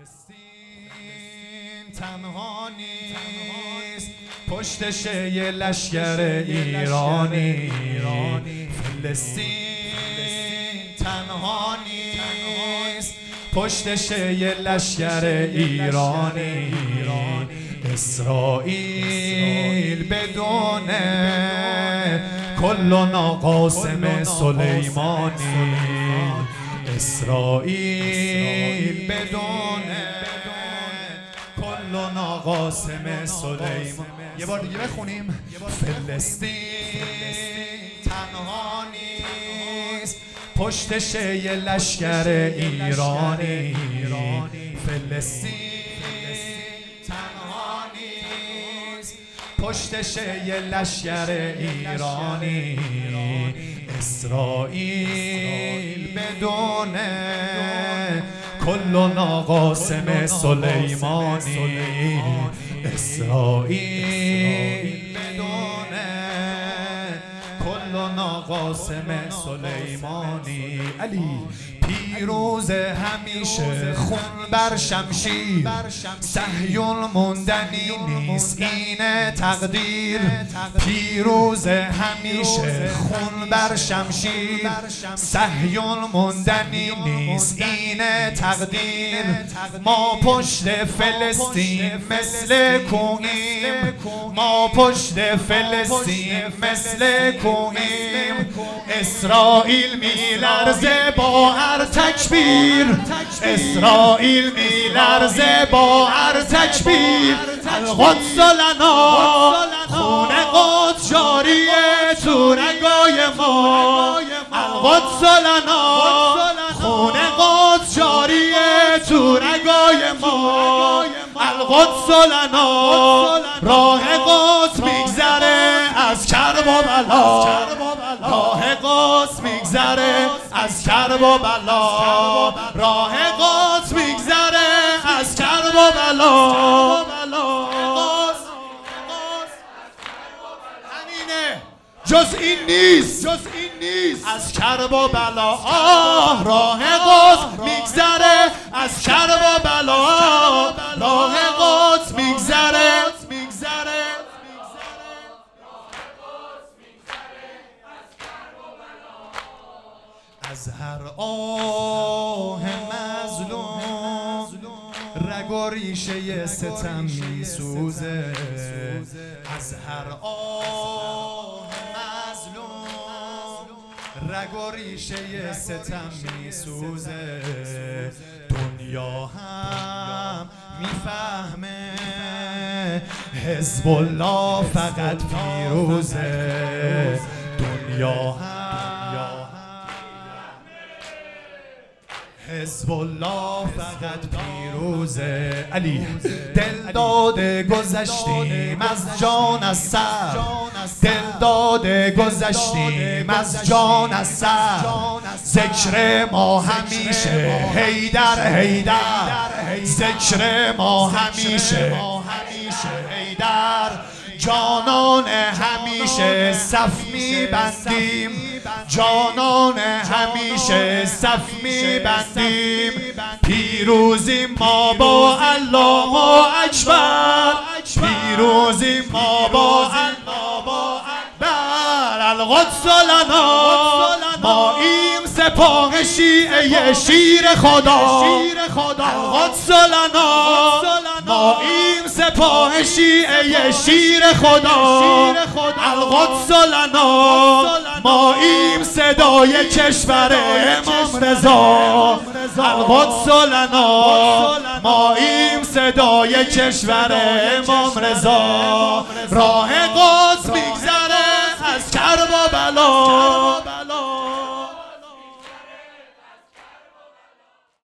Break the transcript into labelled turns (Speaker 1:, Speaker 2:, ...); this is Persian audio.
Speaker 1: فلسطین تنها نیست پشتش یه لشکر ایرانی. فلسطین تنها نیست پشتش یه لشکر ایرانی. اسرائیل بدون کلنا قاسم سلیمانی. اسرائیل بدون کلنا قاسم سلیمان. یه بار دیگه بخونیم. فلسطین تنها نیست پشتش یه لشکر ایرانی. فلسطین تنها نیست پشتش یه لشکر ایرانی. اسرائیل بدون کلنا قاسم سلیمانی. اسرائیل بدون کلنا قاسم سلیمانی. علی پیروز همیشه خون بر شمشیر. صهیون موندنی نیست این تقدیر. پیروز همیشه خون بر شمشیر. صهیون موندنی نیست این تقدیر. ما پشت فلسطین مثل کوهیم. ما پشت فلسطین مثل کوهیم. اسرائیل میلرزه با هر تکبیر. اسرائیل میلرزه با هر تکبیر. القدس لنا خون قدس جاریه تو رگای ما. القدس لنا خون قدس جاریه تو رگای ما. القدس لنا راه قدس میگذره از کرب و بلا. راه قدس میگذره از کرب و بلا. راه قدس میگذره از کرب و بلا. همینه جز این نیست. از کرب و بلا. راه قدس میگذره از کرب و بلا. راه قدس میگذره از هر آه مظلوم. رگ و ریشه ستم میسوزه. از هر آه مظلوم رگ و ریشه ستم میسوزه. دنیا هم میفهمه حزب الله فقط پیروزه. دنیا هم حزب الله فقط پیروزه. علی دل داده گذشتیم از جان از سر. دل داده گذشتیم از جان از سر. ذکر ما همیشه حیدر حیدر. ذکر ما همیشه حیدر. جانان همیشه صف میبندیم. جانان همیشه صف میبندیم. پیروزیم ما با الله اکبر. پیروزیم ما با الله اکبر. القدس لنا ما ایم سپاه شیعه شیر خدا. القدس لنا ما ایم سپاه شیعه شیر خدا. القدس لنا ما ایم صدای کشور امام رضا. القدس لنا ما ایم صدای کشور امام رضا. راه قدس